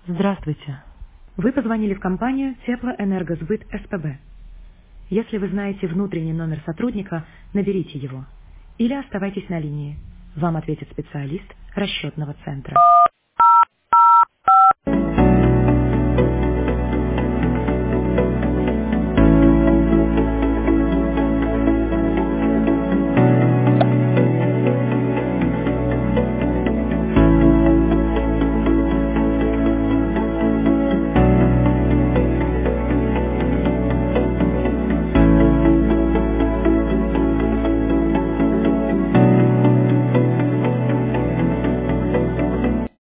Здравствуйте. Вы позвонили в компанию Теплоэнергосбыт СПБ. Если вы знаете внутренний номер сотрудника, наберите его. Или оставайтесь на линии. Вам ответит специалист расчетного центра.